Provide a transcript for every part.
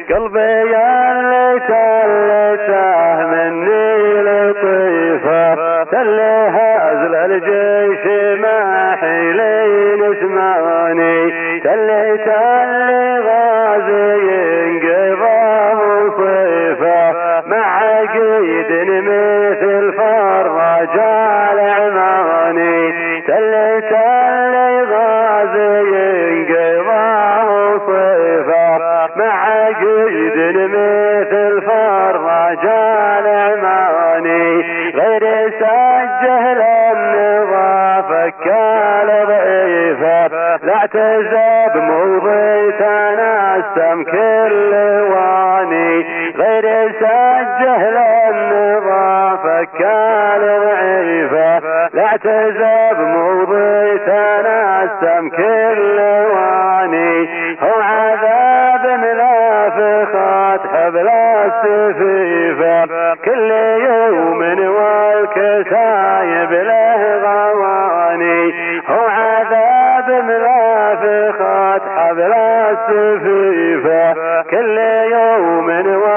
قلبي اللي تلته مني لطيفة تلها أزل الجيش ما حيلين اسمعني تليت اللي غازي ينقضاه صيفة مع قيد مثل فرج العماني تليت اللي غازي ينقضاه صيفة مع قيد مثل فرج العماني غير سجل النظافة كالضعيفة لا اعتزب موضي تنسم كل واني غير سجل النظافة كالضعيفة لا اعتزب موضي تنسم كل واني هو عذاب منافقات حبل السفيفة كل يوم والكسايب له غواني هو عذاب منافقات حبل السفيفة كل يوم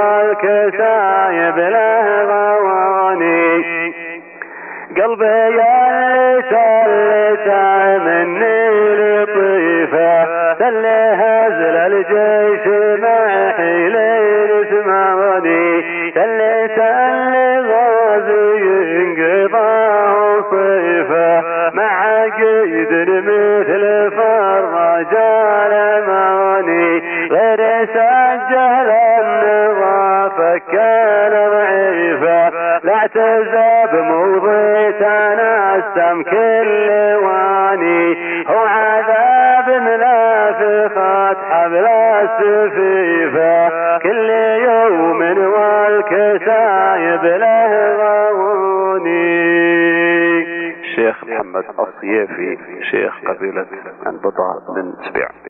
والكسايب له غواني قلبي اللي تلته مني لطيفة تله أزل الجيش ما حيلين اسمعني تليت اللي غازي ينقضاه صيفة مع قيد مثل فرج الأماني غير سجل النظافة كان ضعيفة لا اعتزب موضي تنسم كل واني هو عذاب منافقات حبل السفيفة كل يوم والكسايب له غواني. الشيخ محمد الصيافي شيخ قبيلة البضاع بن سبيع.